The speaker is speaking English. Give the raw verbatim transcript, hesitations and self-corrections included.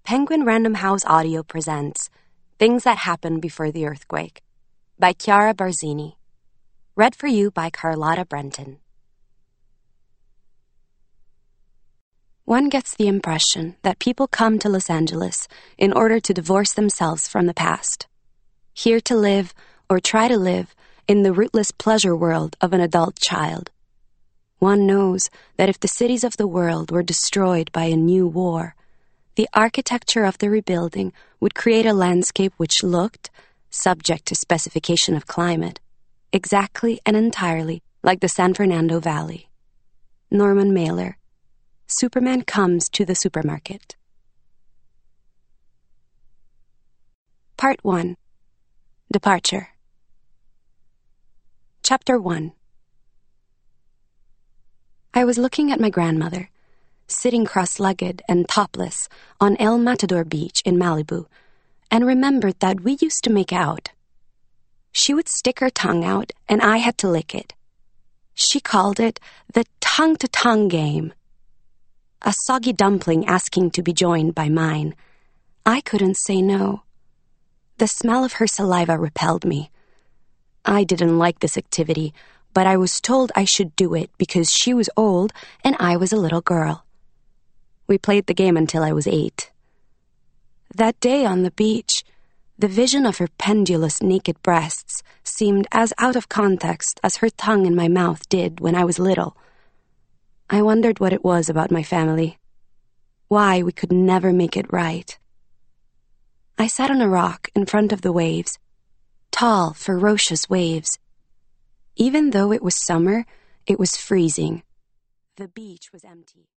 Penguin Random House Audio presents Things That Happened Before the Earthquake by Chiara Barzini. Read for you by Carlotta Brenton. One gets the impression that people come to Los Angeles in order to divorce themselves from the past. Here to live, or try to live, in the rootless pleasure world of an adult child. One knows that if the cities of the world were destroyed by a new war, the architecture of the rebuilding would create a landscape which looked, subject to specification of climate, exactly and entirely like the San Fernando Valley. Norman Mailer. Superman comes to the supermarket. Part one. Departure. Chapter one. I was looking at my grandmother, sitting cross-legged and topless on El Matador Beach in Malibu, and remembered that we used to make out. She would stick her tongue out, and I had to lick it. She called it the tongue-to-tongue game. A soggy dumpling asking to be joined by mine. I couldn't say no. The smell of her saliva repelled me. I didn't like this activity, but I was told I should do it because she was old and I was a little girl. We played the game until I was eight. That day on the beach, the vision of her pendulous naked breasts seemed as out of context as her tongue in my mouth did when I was little. I wondered what it was about my family, why we could never make it right. I sat on a rock in front of the waves, tall, ferocious waves. Even though it was summer, it was freezing. The beach was empty.